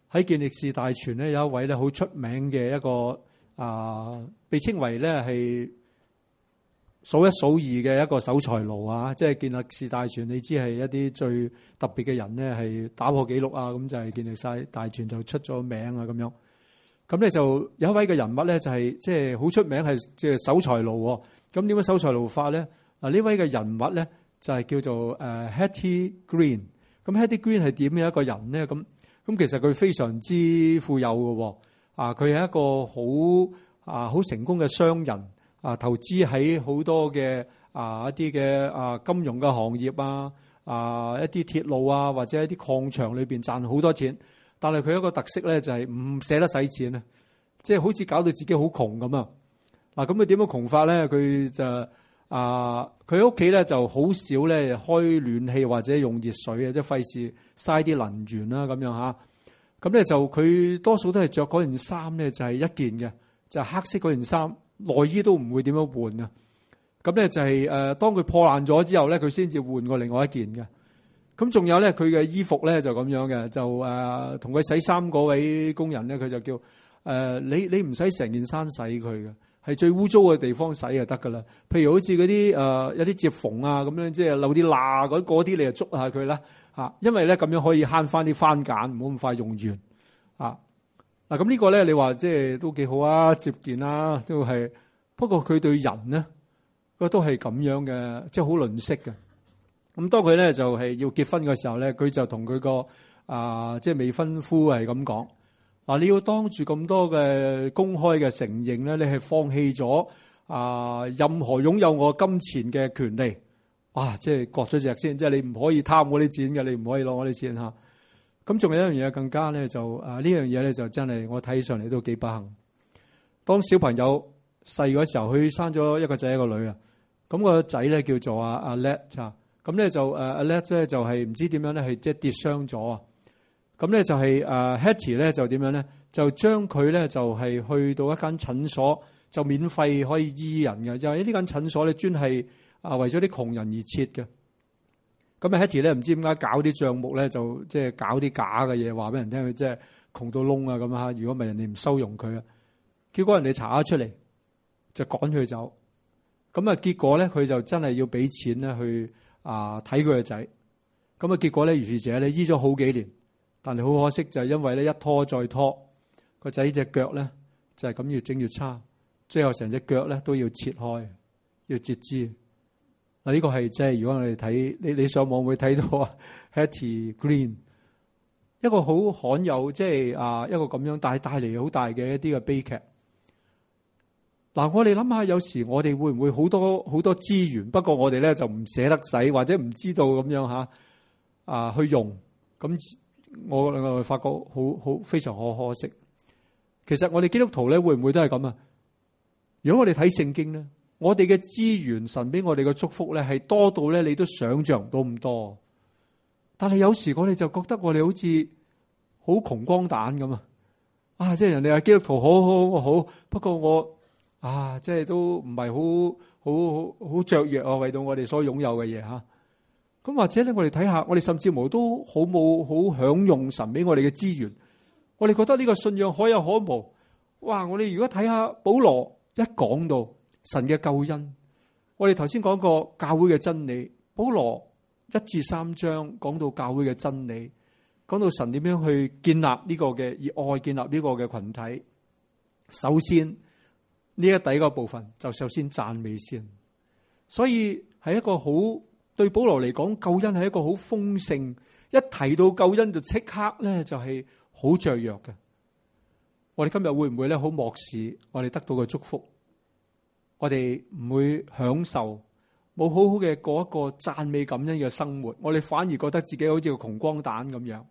喺健力士大全咧有一位咧好出名嘅一個被稱為咧係數一數二嘅一個守財奴啊！即係健力士大全，你知係一啲最特別嘅人咧，係打破紀錄啊！咁就係健力士大全就出咗名啊！咁樣咁咧就有一位嘅人物咧，就係即係好出名，係即係守財奴喎。咁點樣守財奴法咧？呢位嘅人物咧就係叫做Hetty Green。咁 Hetty Green 係點樣一個人咧？咁其實佢非常之富有嘅。佢係一個好成功嘅商人。投資喺好多嘅一啲嘅金融嘅行業一啲鐵路或者一啲礦場裏邊賺好多錢，但係佢一個特色咧就係唔捨得使錢啊，即係好似搞到自己好窮咁啊！咁佢點樣窮法咧？佢就佢屋企咧就好少咧開暖氣或者用熱水啊，即係費事嘥啲能源啦咁樣嚇。咁咧就佢多數都係着嗰件衫咧就係一件嘅，就係黑色嗰件衫。內衣都唔會點樣換啊！咁咧就係當佢破爛咗之後咧，佢先至換過另外一件嘅。咁仲有咧，佢嘅衣服咧就咁樣嘅，就同佢洗衫嗰位工人咧，佢就叫你唔使成件衫洗佢嘅，係最污糟嘅地方洗就得噶啦。譬如好似嗰啲有啲接縫咁樣，即係漏啲罅嗰啲，你就捉下佢啦嚇，因為咧咁樣可以慳翻啲番梘，唔好咁快用完啊。咁呢個咧，你話即係都幾好啊，節儉啦，都係。不過佢對人咧，都係咁樣嘅，即係好吝嗇嘅。咁當佢咧就係要結婚嘅時候咧，佢就同佢個即係未婚夫係咁講：你要當住咁多嘅公開嘅承認咧，你係放棄咗任何擁有我金錢嘅權利。哇！即係割咗隻先，即係你唔可以貪我啲錢嘅，你唔可以攞我啲錢嚇。咁仲有一樣嘢更加咧，就呢樣嘢咧就真係我睇上嚟都幾不幸。當小朋友細嗰時候，佢生咗一個仔一個女啊。咁個仔咧叫做阿叻咋。咁咧就阿叻咧就係唔知點樣咧，係即係跌傷咗啊。咁咧就係Hetty 咧就點樣咧，就將佢咧就係去到一間診所，就免費可以醫人嘅。就係呢間診所咧專係為咗啲窮人而設嘅。咁啊 Hetty 咧唔知點解搞啲帳目咧，就即係搞啲假嘅嘢，話俾人聽佢即係窮到窿啊咁啊！如果唔係人哋唔收容佢啊，結果人哋查咗出嚟就趕佢走。咁啊結果咧佢就真係要俾錢咧去睇佢個仔。咁啊結果咧如是者咧醫咗好幾年，但係好可惜就係因為咧一拖再拖，個仔隻腳咧就係咁越整越差，最後成隻腳咧都要切開，要截肢。嗱，呢個係即係如果我哋睇你上網會睇到啊 Hetty Green 一個好罕有，即係一個咁樣帶嚟好大嘅一啲嘅悲劇。嗱，我哋諗下，有時我哋會唔會好多資源，不過我哋咧就唔捨得使，或者唔知道咁樣去用。咁我發覺好非常可惜。其實我哋基督徒咧會唔會都係咁啊？如果我哋睇聖經咧，我哋嘅資源，神俾我哋嘅祝福咧，係多到咧你都想象唔到咁多。但係有時我哋就覺得我哋好似好窮光蛋咁啊！即係人哋話基督徒好，不過我即係都唔係好雀躍啊，為到我哋所擁有嘅嘢吓。咁或者咧，我哋睇下，我哋甚至乎都好享用神俾我哋嘅資源。我哋覺得呢個信仰可有可無。哇！我哋如果睇下保羅一講到神嘅救恩，我哋頭先講過教會嘅真理，保羅1至3章講到教會嘅真理，講到神點樣去建立呢個嘅以愛建立呢個嘅群體。首先呢一第一個部分就首先讚美先，所以係一個好對保羅嚟講，救恩係一個好豐盛，一提到救恩就即刻咧就係好雀躍嘅。我哋今日會唔會咧好漠視我哋得到嘅祝福？我哋唔會享受，冇好好嘅過一個讚美感恩嘅生活，我哋反而覺得自己好似個窮光蛋咁樣。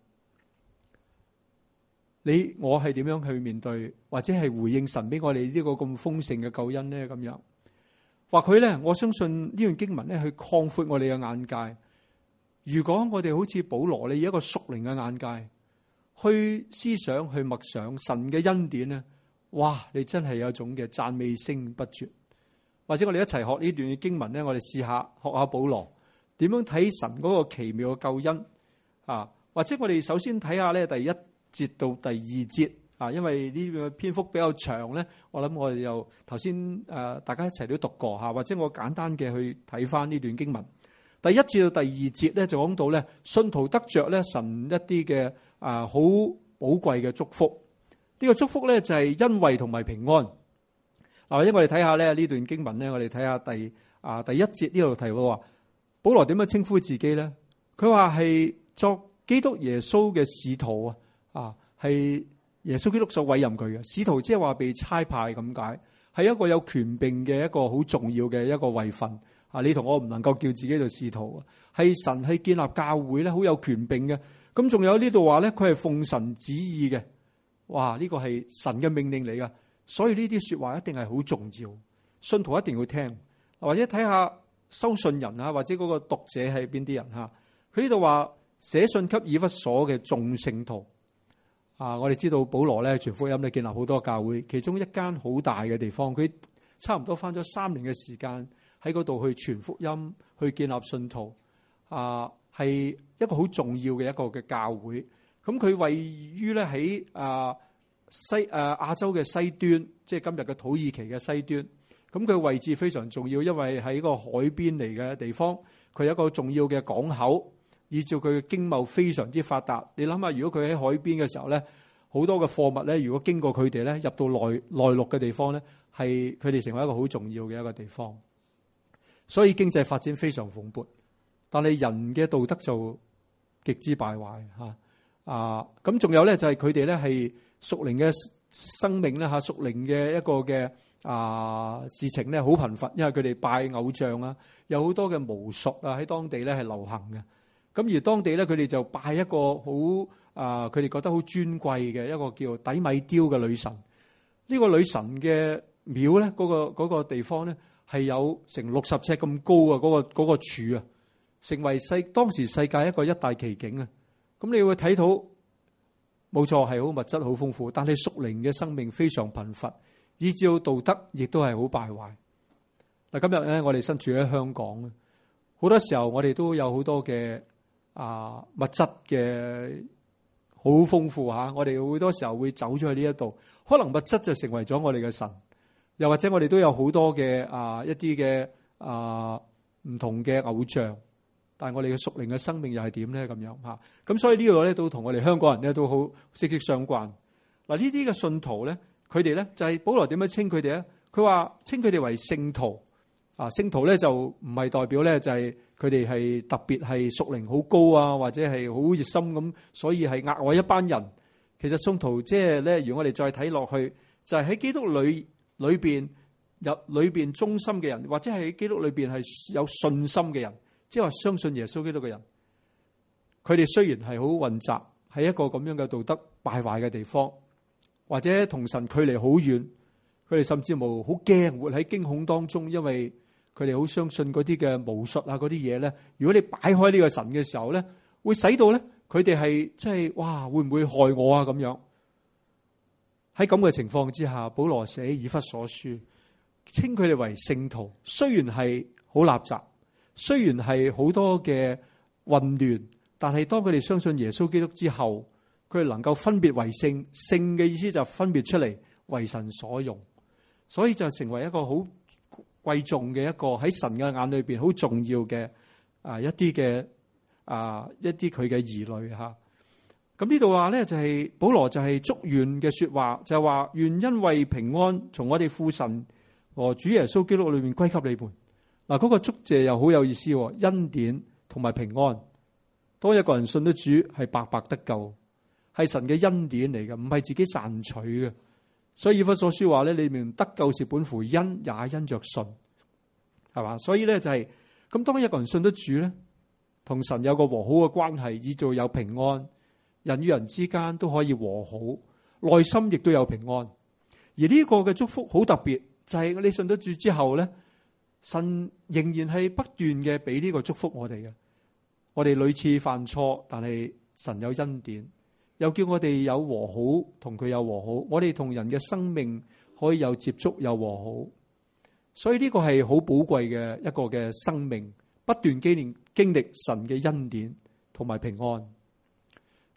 我係點樣去面對，或者係回應神俾我哋呢個咁豐盛嘅救恩呢？咁樣，或許咧，我相信呢段經文咧去擴闊我哋嘅眼界。如果我哋好似保羅，你以一個屬靈嘅眼界去思想、去默想神嘅恩典咧，哇！你真係有一種嘅讚美聲不絕。或者我哋一齊學呢段嘅經文咧，我哋試下學下保羅點樣睇神嗰個奇妙嘅救恩啊！或者我哋首先睇下咧第一節到第二節啊，因為呢個篇幅比較長咧，我諗我哋又頭先大家一齊都讀過嚇，或者我簡單嘅去睇翻呢段經文。第一節到第二節咧就講到咧，信徒得着咧神一啲嘅好寶貴嘅祝福。呢個祝福咧就係恩惠同埋平安。嗱，或者我哋睇下咧呢段經文咧，我哋睇下第一節呢度提到話，保羅點樣稱呼自己咧？佢話係作基督耶穌嘅使徒啊，係耶穌基督所委任佢嘅使徒，即係話被差派咁解，係一個有權柄嘅一個好重要嘅一個位份啊！你同我唔能夠叫自己做使徒，係神係建立教會咧，好有權柄嘅。咁仲有呢度話咧，佢係奉神旨意嘅，哇！呢個係神嘅命令嚟噶，所以呢啲說話一定係好重要，信徒一定要聽。或者睇下收信人啊，或者嗰個讀者係邊啲人吓？佢呢度話寫信給以弗所嘅眾聖徒。我哋知道保羅咧傳福音咧建立好多教會，其中一間好大嘅地方，佢差唔多花咗3年嘅時間喺嗰度去傳福音，去建立信徒。係一個好重要嘅一個嘅教會。咁佢位於咧喺亞洲嘅西端，即係今日嘅土耳其嘅西端。咁佢位置非常重要，因為喺個海邊嚟嘅地方，佢有一個重要嘅港口。依照佢嘅經貿非常之發達，你諗下，如果佢喺海邊嘅時候咧，好多嘅貨物咧，如果經過佢哋咧，入到內陸嘅地方咧，係佢哋成為一個好重要嘅一個地方。所以經濟發展非常蓬勃，但係人嘅道德就極之敗壞嚇。咁仲有咧就係佢哋咧係屬靈嘅生命咧嚇，屬靈嘅一個嘅事情咧好頻繁，因為佢哋拜偶像啊，有好多嘅巫術啊喺當地咧係流行嘅。咁而當地咧，佢哋就拜一個好佢哋覺得好尊貴嘅一個叫底米雕嘅女神。呢個女神嘅廟咧，嗰個地方咧係有成60尺咁高啊！嗰個柱啊，成為當時世界一大奇景啊！咁你會睇到冇錯係好物質好豐富，但係屬靈嘅生命非常貧乏，以至到道德亦都係好敗壞。嗱，今日咧我哋身處喺香港啊，好多時候我哋都有好多嘅物質嘅好豐富吓，我哋好多時候會走咗去呢一度，可能物質就成為咗我哋嘅神，又或者我哋都有好多嘅一啲嘅唔同嘅偶像，但係我哋嘅屬靈嘅生命又係點咧？咁樣吓，咁所以呢度咧都同我哋香港人咧都好息息相關。嗱，呢啲嘅信徒咧，佢哋咧就係保羅點樣稱佢哋咧？佢話稱佢哋為聖徒。聖徒咧就唔係代表咧就係佢哋係特別係屬靈好高啊，或者係好熱心咁，所以係額外一班人。其實聖徒即係咧，如果我哋再睇落去，就係喺基督裏邊忠心嘅人，或者係喺基督裏邊係有信心嘅人，即係話相信耶穌基督嘅人。佢哋雖然係好混雜，喺一個咁樣嘅道德敗壞嘅地方，或者同神距離好遠，佢哋甚至冇好驚，活喺驚恐當中，因為佢哋好相信嗰啲嘅巫術啊，嗰啲嘢咧。如果你擺開呢個神嘅時候咧，會使到咧佢哋係即係哇，會唔會害我啊？咁樣喺咁嘅情況之下，保羅寫以弗所書，稱佢哋為聖徒。雖然係好垃圾，雖然係好多嘅混亂，但係當佢哋相信耶穌基督之後，佢哋能夠分別為聖。聖嘅意思就分別出嚟為神所用，所以就成為一個好貴重嘅一個喺神嘅眼裏邊好重要嘅一啲佢嘅兒女吓。咁呢度話咧就係保羅就係祝願嘅說話，就係話願恩惠平安從我哋父神和主耶穌基督裏面歸給你們。嗱，嗰個祝謝又好有意思，恩典同埋平安。當一個人信得主係白白得救，係神嘅恩典嚟嘅，唔係自己賺取嘅。所以以弗所書話咧，你們得救是本乎恩，也因着信，係嘛？所以咧就係咁，當一個人信得主咧，同神有個和好嘅關係，以做有平安，人與人之間都可以和好，內心亦都有平安。而呢個嘅祝福好特別，就係你信得主之後咧，神仍然係不斷嘅俾呢個祝福我哋嘅。我哋屢次犯錯，但係神有恩典。又叫我哋有和好，同佢有和好，我哋同人嘅生命可以有接觸，有和好。所以呢個係好寶貴嘅一個嘅生命，不斷經歷神嘅恩典同埋平安。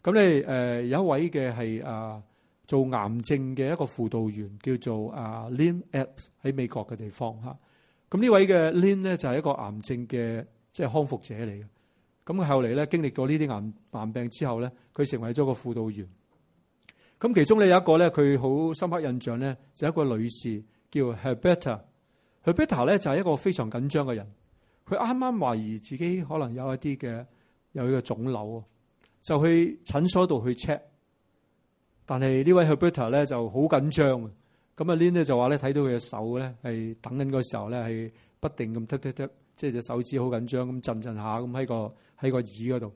咁咧有一位嘅係做癌症嘅一個輔導員，叫做Lynn Epps， 喺美國嘅地方嚇。咁呢位嘅 Lynn 咧就係一個癌症嘅即係康復者嚟嘅。咁佢後嚟咧經歷過呢啲癌病之後咧，佢成為咗個輔導員。咁其中咧有一個咧佢好深刻印象咧，就係一個女士叫 Herberta。Herberta 咧就係一個非常緊張嘅人。佢啱啱懷疑自己可能有一個腫瘤，就去診所度去 check。但係呢位 Herberta 咧就好緊張。咁啊 Lynn 咧就話咧睇到佢嘅手咧係等緊嗰時候咧係不定咁踢，即係隻手指好緊張咁震下咁喺個耳嗰度，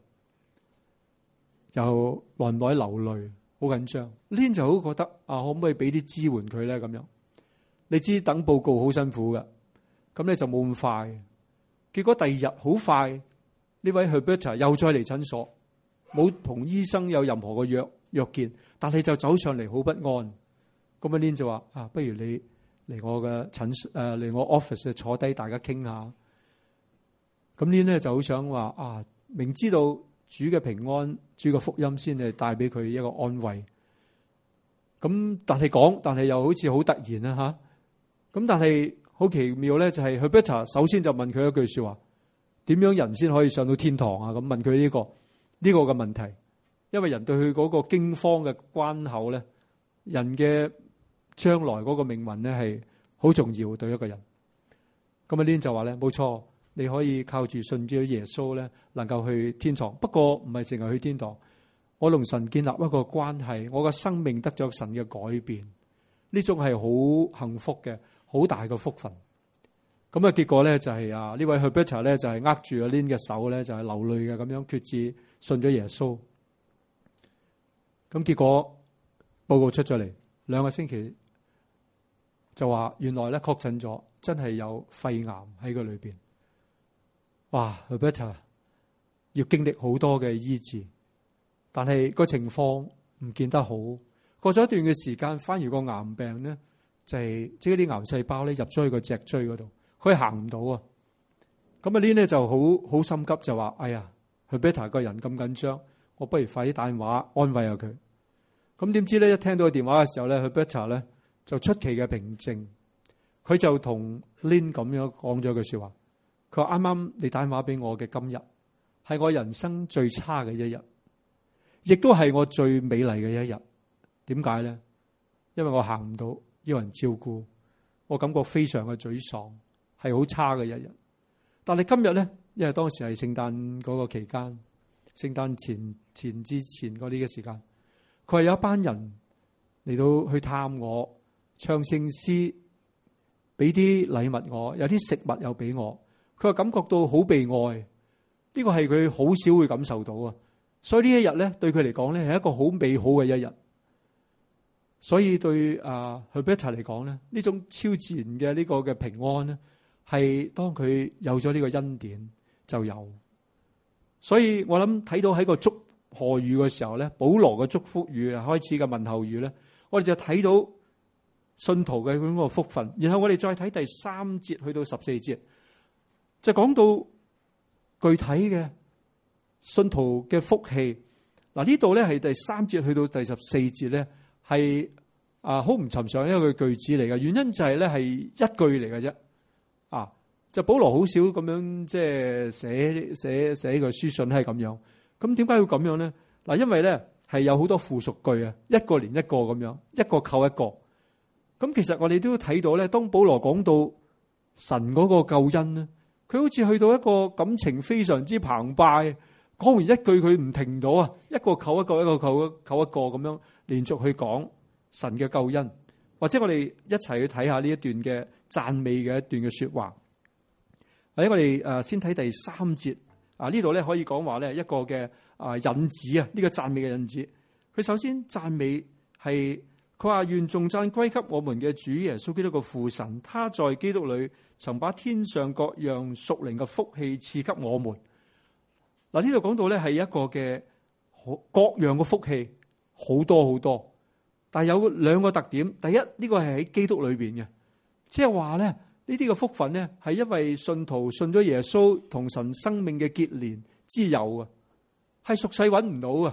又耐唔耐流淚，好緊張。Lynn 就好覺得可唔可以俾啲支援佢咧咁樣？你知等報告好辛苦㗎，咁咧就冇咁快。結果第二日好快，呢位 Herberta 又再嚟診所，冇同醫生有任何個約見，但係就走上嚟好不安。咁阿 Lynn 就話不如你嚟我嘅嚟我 office 坐低，大家傾下。咁 Lynn 咧就好想話明知道主嘅平安、主嘅福音先係帶俾佢一個安慰。咁但係又好似好突然啦吓。咁但係好奇妙咧，就係 Herberta 首先就問佢一句說話：點樣人先可以上到天堂啊？咁問佢呢個嘅問題，因為人對佢嗰個驚慌嘅關口咧，人嘅將來嗰個命運咧係好重要對一個人。咁阿 Lynn 就話咧：冇錯，你可以靠住信主耶穌咧，能夠去天堂。不過唔係淨係去天堂，我同神建立一個關係，我嘅生命得咗神嘅改變，呢種係好幸福嘅。好大嘅福分，咁結果咧就係呢位 Herberta 咧就係握住阿 Lynn 嘅手咧，就係流淚嘅咁樣決志信咗耶穌。咁結果報告出咗嚟，2個星期就話原來咧確診咗，真係有肺癌喺佢裏邊。哇 Herberta 要經歷好多嘅醫治，但係個情況唔見得好。過咗一段嘅時間，反而個癌病咧。就係即係啲癌細胞咧入咗去個脊椎嗰度，佢行唔到啊！咁啊 Lynn 咧就好心急，就話：哎呀，Herberta個人咁緊張，我不如快啲打電話安慰下佢。咁點知咧一聽到個電話嘅時候咧 Herberta 咧就出奇嘅平靜，佢就同 Lynn 咁樣講咗句說話。佢話：啱啱你打電話俾我嘅今日，係我人生最差嘅一日，亦都係我最美麗嘅一日。點解咧？因為我行唔到。要人照顧，我感覺非常嘅沮喪，係好差嘅一日。但係今日咧，因為當時係聖誕嗰個期間，聖誕前之前嗰啲嘅時間，佢話有一班人嚟到去探我，唱聖詩，俾啲禮物我，有啲食物又俾我。佢話感覺到好被愛，呢個係佢好少會感受到啊。所以呢一日咧，對佢嚟講咧係一個好美好嘅一日。所以對Herberta 嚟講咧，呢種超自然嘅呢個嘅平安咧，係當佢有咗呢個恩典就有。所以我諗睇到喺個祝賀語嘅時候咧，保羅嘅祝福語開始嘅問候語咧，我哋就睇到信徒嘅嗰個福分。然後我哋再睇第3節去到14節，就講到具體嘅信徒嘅福氣。嗱，呢度咧係第3節去到第14節咧。係好唔尋常一個句子嚟嘅，原因就係咧係一句嚟嘅啫。就保羅好少咁樣即係寫個書信係咁樣。咁點解要咁樣咧？嗱，因為咧係有好多附屬句啊，一個連一個咁樣，一個扣一個。咁其實我哋都睇到咧，當保羅講到神嗰個救恩咧，佢好似去到一個感情非常之澎湃，講完一句佢唔停到啊，一個扣一個，一個扣一個咁樣。連續去講神嘅救恩，或者我哋一齊去睇下呢一段嘅讚美嘅一段嘅說話。或者我哋先睇第3節呢度咧可以講話咧一個嘅引子啊，呢個讚美嘅引子。佢首先讚美係佢話願頌讚歸給我們嘅主耶穌基督嘅父神，他在基督裏曾把天上各樣屬靈嘅福氣賜給我們。嗱，呢度講到咧係一個嘅各樣嘅福氣。好多好多，但係有2個特點。第一，呢個係喺基督裏邊嘅，即係話咧呢啲嘅福分咧係因為信徒信咗耶穌同神生命嘅結連之有啊，係俗世揾唔到啊，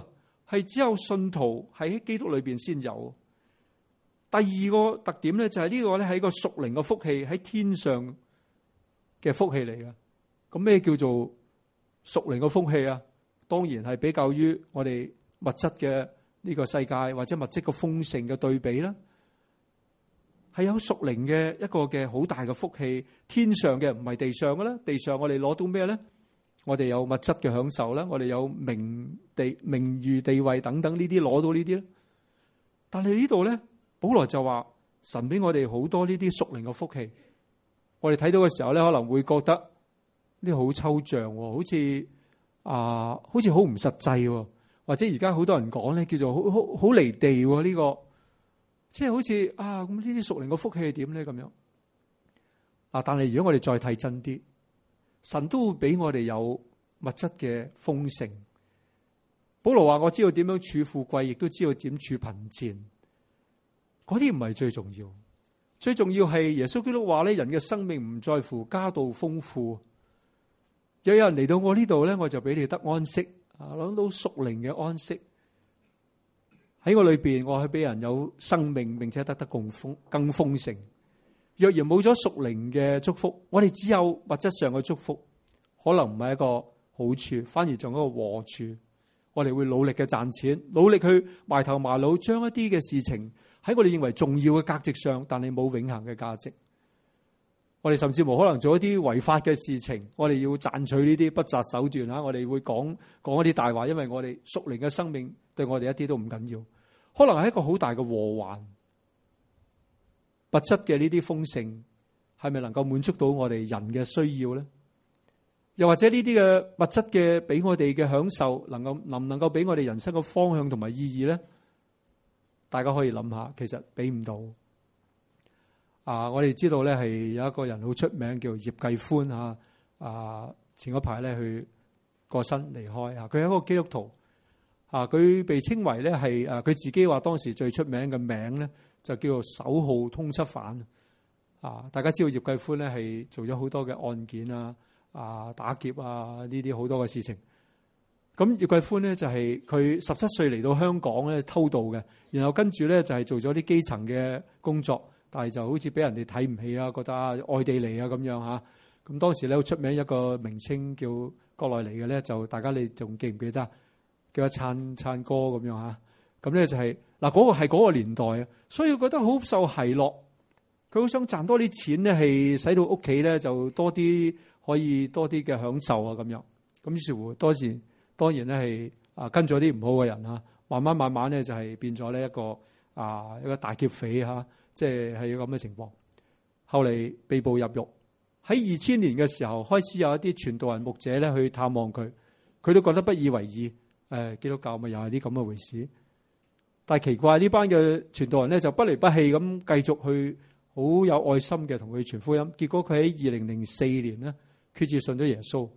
係只有信徒喺基督裏邊先有。第二個特點咧，就係呢個咧係一個屬靈嘅福氣，喺天上嘅福氣嚟嘅。咁咩叫做屬靈嘅福氣啊？當然係比較於我哋物質嘅呢個世界或者物質嘅豐盛嘅對比啦。係有屬靈嘅一個嘅好大嘅福氣，天上嘅唔係地上嘅啦。地上我哋攞到咩咧？我哋有物質嘅享受啦，我哋有名譽地位等等呢啲攞到呢啲咧。但係呢度咧，保羅就話神俾我哋好多呢啲屬靈嘅福氣。我哋睇到嘅時候咧，可能會覺得呢好抽象，好似好唔實際，或者而家好多人講咧，叫做好離地呢個。即係好似咁呢啲屬靈嘅福氣係點咧咁樣？但係如果我哋再睇真啲，神都會俾我哋有物質嘅豐盛。保羅話：我知道點樣處富貴，亦都知道點處貧賤。嗰啲唔係最重要，最重要係耶穌基督話咧：人嘅生命唔在乎家道豐富。有人嚟到我呢度咧，我就俾你得安息，攞到屬靈嘅安息。喺我裏邊，我係俾人有生命，並且得更豐盛。若然冇咗屬靈嘅祝福，我哋只有物質上嘅祝福，可能唔係一個好處，反而仲有一個禍處。我哋會努力嘅賺錢，努力去埋頭埋腦，將一啲嘅事情喺我哋認為重要嘅價值上，但係冇永恆嘅價值。我哋甚至乎可能做一啲違法嘅事情，我哋要賺取呢啲不擇手段啊！我哋會講一啲大話，因為我哋屬靈嘅生命對我哋一啲都唔緊要。可能係一個好大嘅禍患。物質嘅呢啲豐盛係咪能夠滿足到我哋人嘅需要咧？又或者呢啲嘅物質嘅俾我哋嘅享受，能唔能夠俾我哋人生嘅方向同埋意義咧？大家可以諗下，其實俾唔到。我哋知道咧係有一個人好出名叫葉繼歡前嗰排咧去過身離開佢係一個基督徒。佢被稱為咧係佢自己話當時最出名嘅名咧就叫做首號通緝犯。大家知道葉繼歡咧係做咗好多嘅案件打劫呢啲好多嘅事情。咁葉繼歡咧就係佢17歲嚟到香港咧偷渡嘅，然後跟住咧就係做咗啲基層嘅工作，但係就好似俾人哋睇唔起覺得外地嚟咁樣嚇。咁當時咧好出名一個名稱叫國內嚟嘅咧，就大家你仲記唔記得？叫阿燦哥咁樣嚇，咁咧就係嗰個係嗰個年代啊，所以佢覺得好受奚落，佢好想賺多啲錢咧，係使到屋企咧就可以多啲嘅享受咁樣。咁於是乎當然咧係跟咗啲唔好嘅人慢慢咧就係變咗呢一個大劫匪即係有咁嘅情況。後嚟被捕入獄，喺2000年嘅時候開始有一啲傳道人牧者咧去探望佢，佢都覺得不以為意。基督教咪又係啲咁嘅回事，但係奇怪呢班嘅傳道人咧就不離不棄咁繼續去好有愛心嘅同佢傳福音。結果佢喺2004年咧決志信咗耶穌。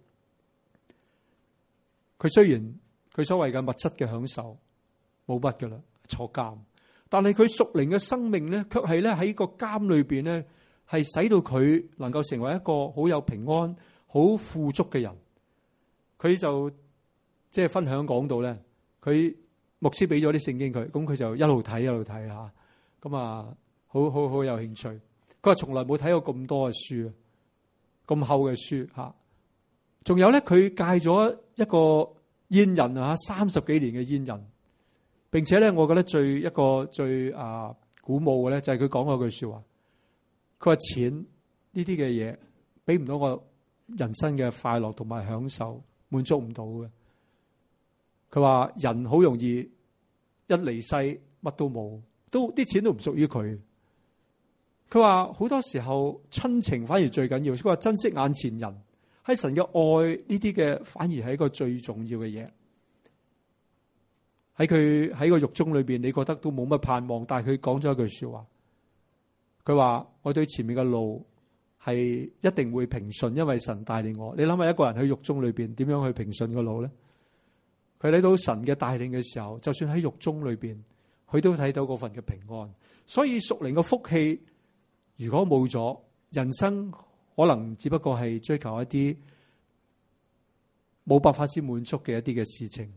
佢雖然佢所謂嘅物質嘅享受冇乜噶啦，坐監，但係佢屬靈嘅生命咧，卻係咧喺個監裏邊咧係使到佢能夠成為一個好有平安、好富足嘅人。佢就即係分享講到咧，佢牧師俾咗啲聖經佢，咁佢就一路睇嚇，咁好有興趣。佢話從來冇睇過咁多嘅書，咁厚嘅書嚇。仲有咧，佢戒咗一個煙癮30幾年嘅煙癮。並且咧，我覺得最鼓舞嘅咧，就係佢講嗰句説話。佢話錢呢啲嘅嘢，俾唔到我人生嘅快樂同埋享受，滿足唔到嘅。佢話人好容易一離世乜都冇，啲錢都唔屬於佢。佢話好多時候親情反而最緊要。佢話珍惜眼前人，喺神嘅愛呢啲嘅反而係一個最重要嘅嘢。喺佢喺個獄中裏邊，你覺得都冇乜盼望，但係佢講咗一句說話。佢話我對前面嘅路係一定會平順，因為神帶領我。你諗下一個人喺獄中裏邊點樣去平順個路咧？佢睇到神嘅帶領嘅時候，就算喺獄中裏邊，佢都睇到嗰份嘅平安。所以屬靈嘅福氣如果冇咗，人生可能只不過係追求一啲冇辦法之滿足嘅一啲嘅事情，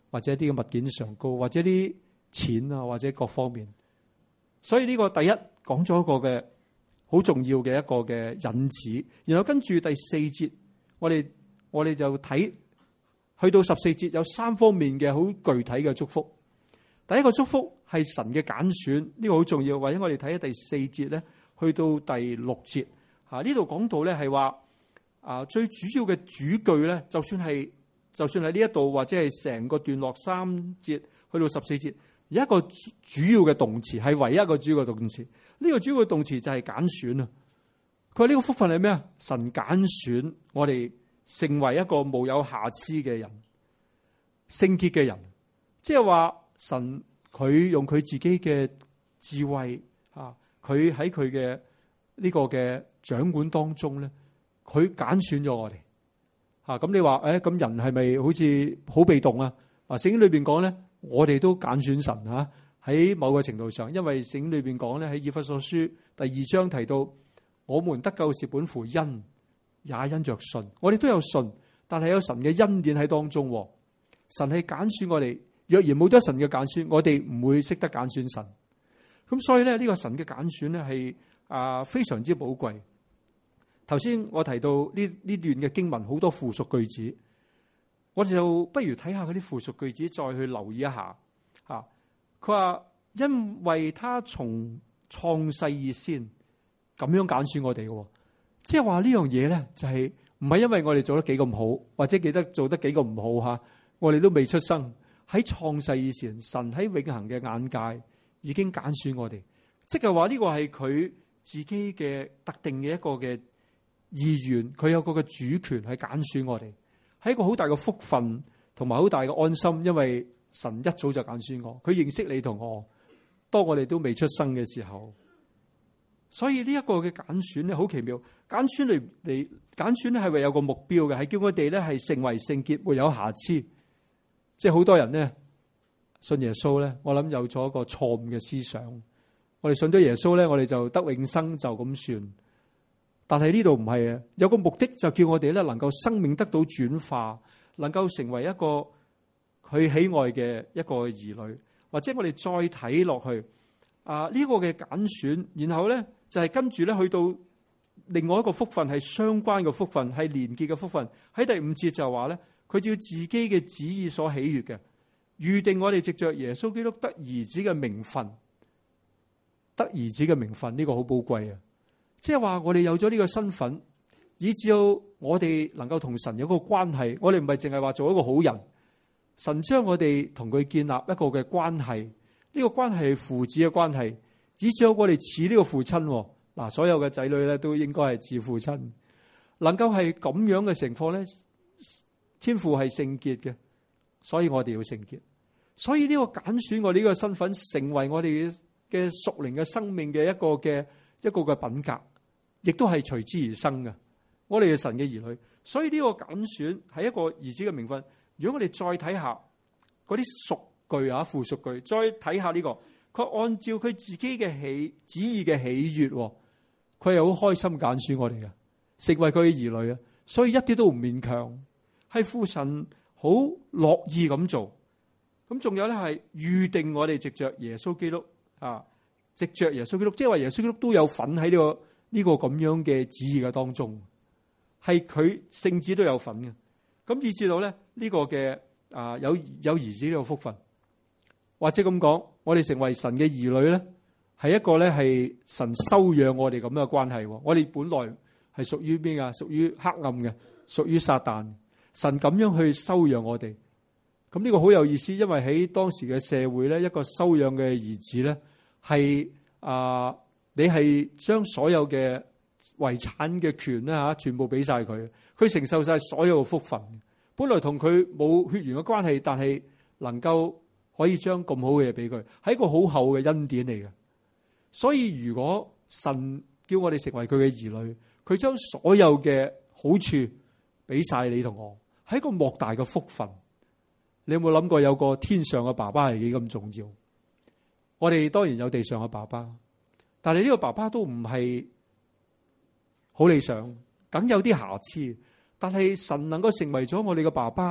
或者啲嘅物件上高，或者啲錢啊，或者各方面。所以呢個第一講咗一個嘅好重要嘅一個嘅引子，然後跟住第四節，我哋就睇去到14節有3方面嘅好具體嘅祝福。第一個祝福係神嘅揀選，呢個好重要。或者我哋睇下第4節咧，去到第6節呢度講到咧係話最主要嘅主句咧，就算係呢一度或者係成個段落3節去到14節，有一個主要嘅動詞，係唯一一個主要嘅動詞。呢個主要嘅動詞就係揀選啊！佢話呢個福分係咩啊？神揀選我哋成為一個無有瑕疵嘅人，聖潔嘅人，即係話神佢用佢自己嘅智慧佢喺佢嘅呢個嘅掌管當中咧，佢揀選咗我哋咁你話咁人係咪好似好被動啊？聖經裏邊講咧，我哋都揀選神喺某個程度上，因為聖經裏邊講咧，喺以弗所書第2章提到，我們得救是本乎恩，也因着信。我哋都有信，但係有神嘅恩典喺當中。神係揀選我哋，若然冇咗神嘅揀選，我哋唔會識得揀選神。咁所以咧，呢個神嘅揀選咧係非常之寶貴。頭先我提到呢段嘅經文好多附屬句子，我哋就不如睇下嗰啲附屬句子，再去留意一下。佢話因為他從創世以先咁樣揀選我哋嘅，即係話呢樣嘢咧就係唔係因為我哋做得幾咁好，或者記得做得幾咁唔好我哋都未出生，喺創世以前，神喺永恆嘅眼界已經揀選我哋，即係話呢個係佢自己嘅特定嘅一個嘅意願，佢有個嘅主權去揀選我哋，係一個好大嘅福分同埋好大嘅安心，因為神一早就揀選我，佢認識你同我，當我哋都未出生嘅時候，所以呢一個嘅揀選咧好奇妙，揀選嚟揀選咧係為有個目標嘅，係叫我哋咧係成為聖潔，沒有瑕疵。即係好多人咧信耶穌咧，我諗有咗一個錯誤嘅思想，我哋信咗耶穌咧，我哋就得永生就咁算。但係呢度唔係啊，有個目的就叫我哋咧能夠生命得到轉化，能夠成為一個佢喜愛嘅一個兒女，或者我哋再睇落去呢個嘅揀選，然後咧就係跟住咧去到另外一個福分，係相關嘅福分，係連結嘅福分。喺第5節就話咧，佢照自己嘅旨意所喜悅嘅，預定我哋藉着耶穌基督得兒子嘅名分，得兒子嘅名分呢個好寶貴啊！即係話我哋有咗呢個身份，以至到我哋能夠同神有個關係。我哋唔係淨係話做一個好人，神將我哋同佢建立一個嘅關係，呢個關係係父子嘅關係，以至到我哋似呢個父親。嗱，所有嘅仔女咧都應該係似父親，能夠係咁樣嘅情況咧，天父係聖潔嘅，所以我哋要聖潔。所以呢個揀選我哋呢個身份，成為我哋嘅屬靈嘅生命嘅一個嘅品格，亦都係隨之而生嘅。我哋係神嘅兒女，所以呢個揀選係一個兒子嘅名分。如果我哋再睇下嗰啲屬句附屬句，再睇下呢個，佢按照佢自己嘅旨意嘅喜悅，佢係好開心揀選我哋嘅，成為佢嘅兒女啊！所以一啲都唔勉強，係父神好樂意咁做。咁仲有咧係預定我哋藉着耶穌基督藉着耶穌基督，即係話耶穌基督都有份喺呢個咁樣嘅旨意嘅當中，係佢聖子都有份嘅。咁以至到咧呢個嘅有兒子呢個福分，或者咁講，我哋成為神嘅兒女咧，係一個咧係神收養我哋咁嘅關係。我哋本來係屬於邊啊？屬於黑暗嘅，屬於撒旦。神咁樣去收養我哋，咁呢個好有意思，因為喺當時嘅社會咧，一個收養嘅兒子咧係你係將所有嘅遺產嘅權咧全部俾晒佢，佢承受晒所有嘅福分。本來同佢冇血緣嘅關係，但係能夠可以將咁好嘅嘢俾佢，係一個好厚嘅恩典嚟嘅。所以如果神叫我哋成為佢嘅兒女，佢將所有嘅好處俾晒你同我，係一個莫大嘅福分。你有冇諗過有個天上嘅爸爸係幾咁重要？我哋當然有地上嘅爸爸，但係呢個爸爸都唔係好理想，梗有啲瑕疵。但係神能夠成為咗我哋嘅爸爸，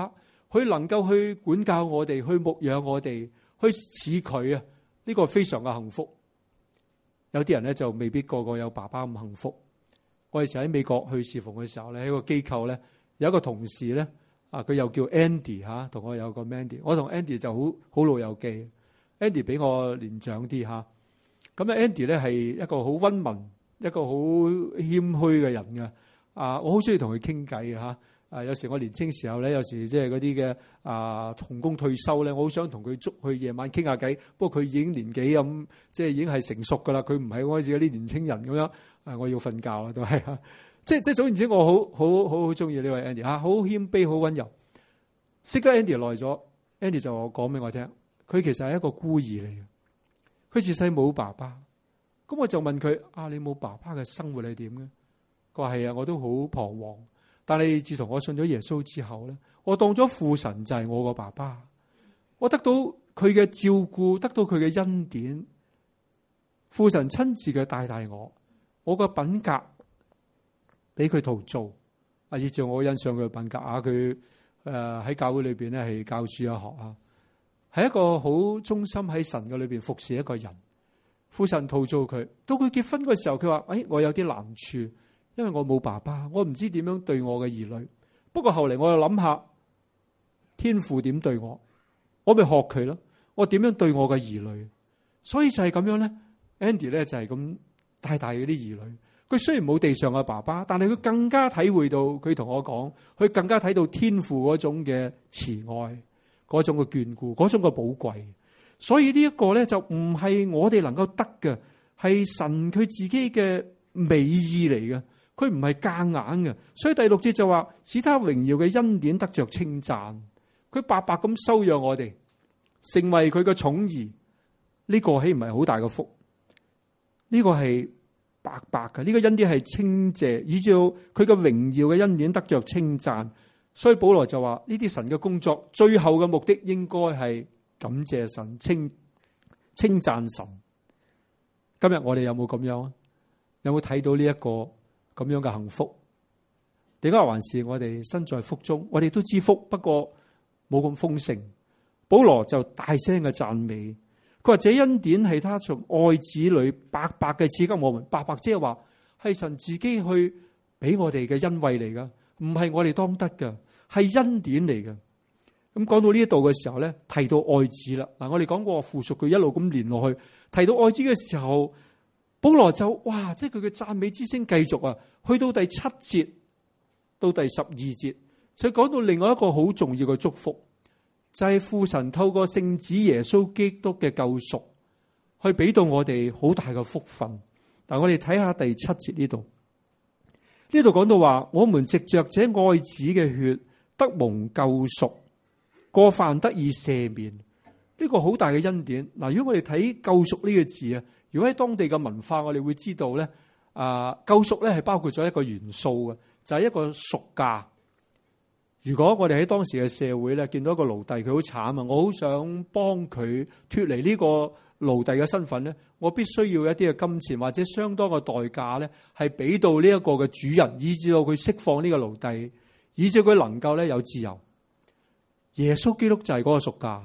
佢能夠去管教我哋，去牧養我哋，去似佢啊，呢個非常嘅幸福。有啲人咧就未必個個有爸爸咁幸福。我哋時喺美國去侍奉嘅時候咧，喺個機構咧有一個同事咧，佢又叫 Andy 吓，同我有個 Mandy， 我同 Andy 就好老友記。Andy 比我年長啲吓，咁啊 Andy 咧係一個好溫文、一個好謙虛嘅人嘅。我好中意同佢傾偈嘅吓。有時我年青時候咧，有時即係嗰啲嘅同工退休咧，我好想同佢捉去夜晚傾下偈。不過佢已經年紀咁，即係已經係成熟噶啦。佢唔係我似嗰啲年青人咁樣。我要瞓覺啦，都係即係總言之，我好中意呢位 Andy 好謙卑，好溫柔。識得 Andy 耐咗 ，Andy 就講俾我聽，佢其實係一個孤兒嚟嘅。佢自細冇爸爸，咁我就問佢：你冇爸爸嘅生活係點嘅？佢話係啊，我都好彷徨。但係自從我信咗耶穌之後咧，我當咗父神就係我個爸爸，我得到佢嘅照顧，得到佢嘅恩典，父神親自嘅帶我個品格俾佢陶造，以至我欣賞佢嘅品格佢喺教會裏邊咧係教主日學係一個好忠心喺神嘅裏邊服侍一個人。父神陶造佢，到佢結婚嘅時候，佢話：我有啲難處，因為我冇爸爸，我唔知點樣對我嘅兒女。不過後嚟我又諗下，天父點對我咪學佢咯。我點樣對我嘅兒女？所以就係咁樣咧。Andy 咧就係咁。大嗰啲兒女，佢雖然冇地上嘅爸爸，但係佢更加體會到，佢同我講，佢更加睇到天父嗰種嘅慈愛，嗰種嘅眷顧，嗰種嘅寶貴。所以呢一個咧就唔係我哋能夠得嘅，係神佢自己嘅美意嚟嘅，佢唔係夾硬嘅。所以第6節就話，使他榮耀嘅恩典得着稱讚，佢白白咁收養我哋，成為佢嘅寵兒，呢個豈唔係好大嘅福？呢個係白白嘅，呢個恩典係稱謝，以至佢嘅榮耀嘅恩典得着稱讚。所以保羅就話呢啲神嘅工作，最後嘅目的應該係感謝神，稱讚神。今日我哋有冇咁樣？有冇睇到呢一個咁樣嘅幸福？點解還是我哋身在福中？我哋都知福，不過冇咁豐盛。保羅就大聲嘅讚美。佢話：這恩典係他從愛子裏白白嘅賜給我們，白白即係話係神自己去俾我哋嘅恩惠嚟噶，唔係我哋當得嘅，係恩典嚟嘅。咁講到呢一度嘅時候咧，提到愛子啦。嗱，我哋講過附屬句一路咁連落去，提到愛子嘅時候，保羅就哇，即係佢嘅讚美之聲繼續啊，去到第7節到第12節，就講到另外一個好重要嘅祝福。就係父神透過聖子耶穌基督嘅救贖，去俾到我哋好大嘅福分。但我哋睇下第7節呢度，呢度講到話，我們藉着這愛子嘅血得蒙救贖，過犯得以赦免。呢個好大嘅恩典。嗱，如果我哋睇救贖呢個字啊，如果喺當地嘅文化，我哋會知道咧，救贖咧係包括咗一個元素嘅，就係一個贖價。如果我哋喺當時嘅社會咧，見到一個奴隸，佢好慘啊！我好想幫佢脫離呢個奴隸嘅身份咧，我必須要一啲嘅金錢或者相當嘅代價咧，係俾到呢一個嘅主人，以至到佢釋放呢個奴隸，以至佢能夠咧有自由。耶穌基督就係嗰個贖價，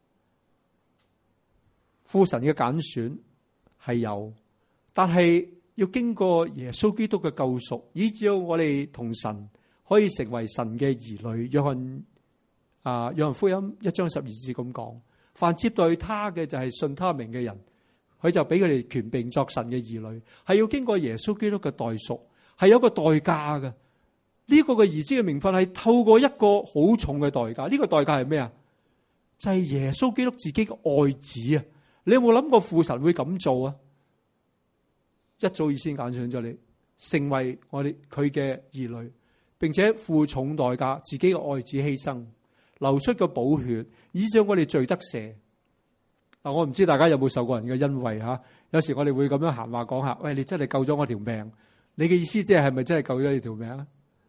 父神嘅揀選係有，但係要經過耶穌基督嘅救贖，以至到我哋同神可以成為神嘅兒女。約翰福音1章12節咁講，凡接待他嘅就係信他名嘅人，佢就俾佢哋權柄作神嘅兒女，係要經過耶穌基督嘅代贖，係有個代價嘅。呢個嘅兒子嘅名分係透過一個好重嘅代價。呢個代價係咩啊？就係耶穌基督自己嘅愛子啊！你有冇諗過父神會咁做啊？一早已先揀選咗你，成為我哋佢嘅兒女。並且付重代價，自己嘅愛子犧牲，流出個寶血，以致我哋罪得赦。嗱，我唔知大家有冇受過人嘅恩惠吓？有時我哋會咁樣閒話講下，喂，你真係救咗我條命，你嘅意思即係咪真係救咗你條命啊？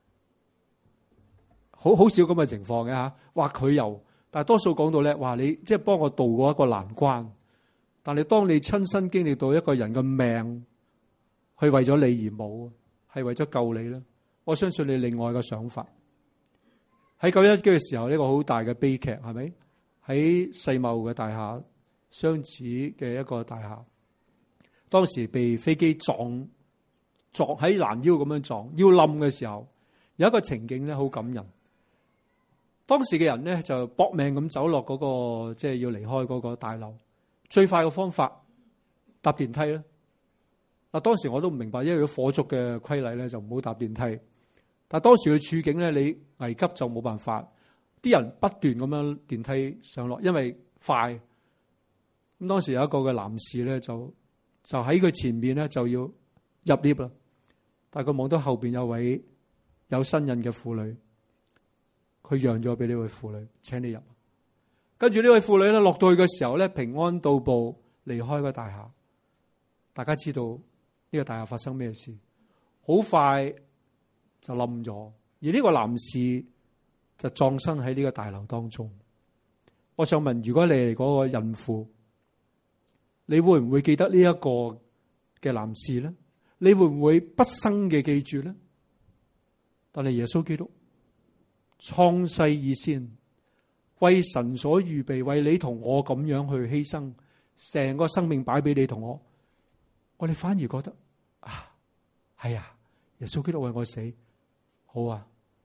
好少咁嘅情況嘅吓，話佢又，但係多數講到咧，話你即係幫我渡過一個難關。但係當你親身經歷到一個人嘅命，係為咗你而冇，係為咗救你咧。我相信你另外嘅想法喺911嘅時候，呢個好大嘅悲劇係咪？喺世貿嘅大廈，雙子嘅一個大廈，當時被飛機撞喺攔腰咁樣撞，要冧嘅時候，有一個情景咧好感人。當時嘅人咧就搏命咁走落嗰個即係要離開嗰個大樓，最快嘅方法搭電梯啦。嗱，當時我都唔明白，因為火燭嘅規例咧就唔好搭電梯。但係當時嘅處境咧，你危急就冇辦法，啲人不斷咁樣電梯上落，因為快。咁當時有一個嘅男士咧就喺佢前面咧就要入 lift 啦，但係佢望到後邊有位有身孕嘅婦女。佢讓咗俾呢位婦女，請你入。跟住呢位婦女咧落到去嘅時候咧，平安到步離開個大廈。大家知道呢個大廈發生咩事？好快就冧咗，而呢個男士就葬身喺呢個大樓當中。我想問，如果你係嗰個孕婦，你會唔會記得呢一個嘅男士咧？你會唔會不生嘅記住咧？但係耶穌基督創世以先，為神所預備，為你同我咁樣去犧牲，成個生命擺俾你同我哋反而覺得係啊，耶穌基督為我死，好啊。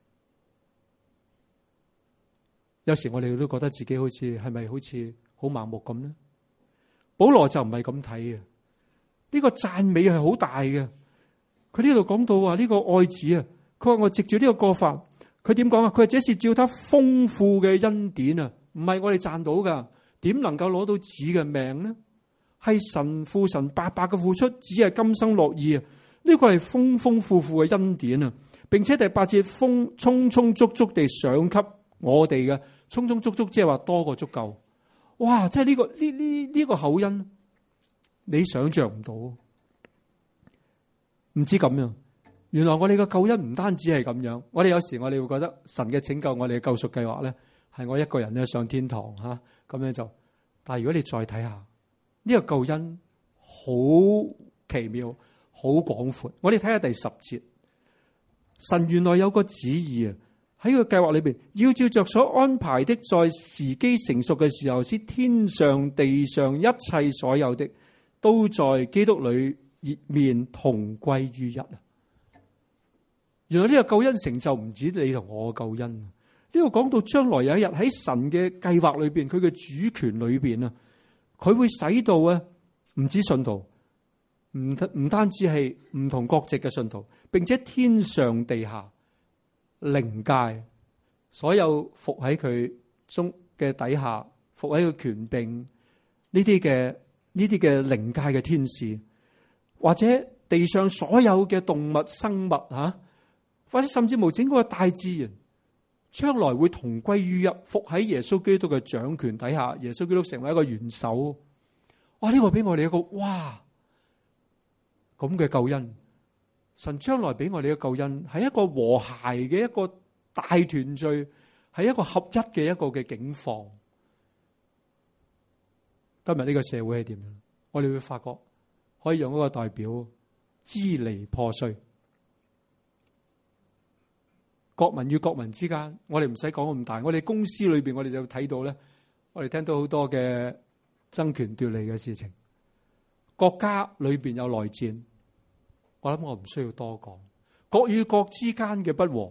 有時我哋都覺得自己係咪好似好盲目咁呢？保羅就唔係咁睇嘅，呢個讚美係好大嘅。佢呢度講到話呢個愛子啊，佢話我藉住呢個過犯。佢點講啊？佢話這是照他豐富嘅恩典啊，唔係我哋賺到噶，點能夠攞到子嘅命呢？係神父神白白嘅付出，只係今生樂意啊！呢個係豐豐富富嘅恩典啊，並且第8節充充足足地賞給我哋嘅，充充足足即係話多過足夠。哇！即係呢個厚恩，你想象唔到，唔知咁樣。原來我哋嘅救恩唔單止係咁樣，我哋有時我哋會覺得神嘅拯救，我哋嘅救贖計劃咧，係我一個人咧上天堂吓，咁樣就。但係如果你再睇下呢個救恩，好奇妙，好廣闊。我哋睇下第10節，神原來有個旨意啊，喺個計劃裏邊，要照着所安排的，在時機成熟嘅時候，使天上地上一切所有的，都在基督裏面同歸於一啊！原來呢個救恩成就唔止你同我嘅救恩，呢個講到將來有一日喺神嘅計劃裏邊，佢嘅主權裏邊啊，佢會使到啊唔止信徒，唔單止係唔同國籍嘅信徒，並且天上地下靈界所有服喺佢中嘅底下，服喺佢權柄呢啲嘅靈界嘅天使，或者地上所有嘅動物生物吓。或者甚至乎整個大自然，將來會同歸於一，服喺耶穌基督嘅掌權底下。耶穌基督成為一個元首。哇！呢個俾我哋一個哇咁嘅救恩。神將來俾我哋嘅救恩係一個和諧嘅一個大團聚，係一個合一嘅一個嘅境況。今日呢個社會係點樣？我哋會發覺可以用一個代表支離破碎。國民與國民之間，我哋唔使講咁大。我哋公司裏邊，我哋就睇到咧，我哋聽到好多嘅爭權奪利嘅事情。國家裏邊有內戰，我諗我唔需要多講。國與國之間嘅不和，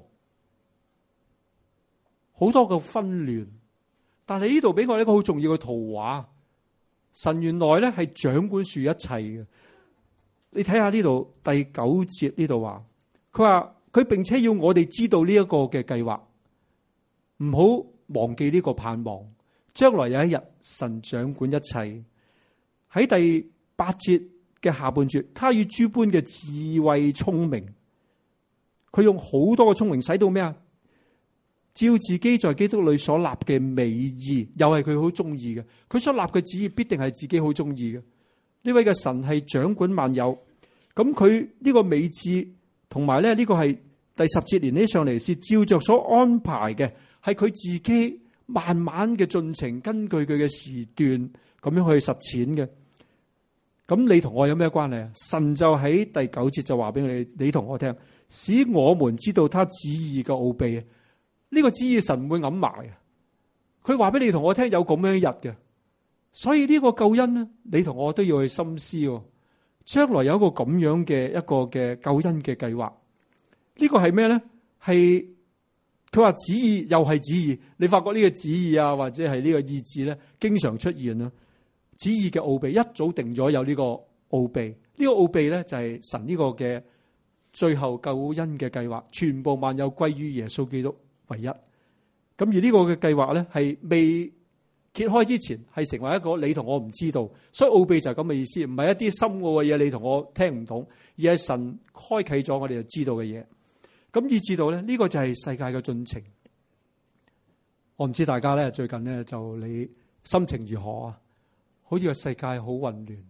好多嘅紛亂。但係呢度俾我一個好重要嘅圖畫，神原來咧係掌管住一切嘅。你睇下呢度第9節呢度話，佢話。佢並且要我哋知道呢一個嘅計劃，唔好忘記呢個盼望。將來有一日，神掌管一切。喺第8節嘅下半節，他與諸般嘅智慧聰明，佢用好多嘅聰明使到咩啊？照自己在基督裏所立嘅美意，又係佢好中意嘅。佢所立嘅旨意必定係自己好中意嘅。呢位嘅神係掌管萬有，咁佢呢個美智。同埋咧，呢個係第10節連起上嚟，是照着所安排嘅，係佢自己慢慢嘅進程，根據佢嘅時段咁樣去實踐嘅。咁你同我有咩關係啊？神就喺第9節就話俾你同我聽，使我們知道他旨意嘅奧秘。 呢個旨意神唔會揞埋啊！佢話俾你同我聽有咁樣一日嘅，所以呢個救恩咧，你同我都要去深思。將來有一個咁樣嘅一個嘅救恩嘅計劃，呢個係咩咧？係佢話旨意又係旨意，你發覺呢個旨意啊，或者係呢個意志咧，經常出現啦。旨意嘅奧秘一早定咗有呢個奧秘，呢個奧秘咧就係神呢個嘅最後救恩嘅計劃，全部萬有歸於耶穌基督唯一。咁而呢個嘅計劃咧係未揭開之前，係成為一個你同我唔知道，所以奧秘就係咁嘅意思，唔係一啲深奧嘅嘢你同我聽唔懂，而係神開啟咗我哋就知道嘅嘢。咁以至到咧呢個就係世界嘅進程。我唔知大家咧最近咧就你心情如何啊？好似個世界好混亂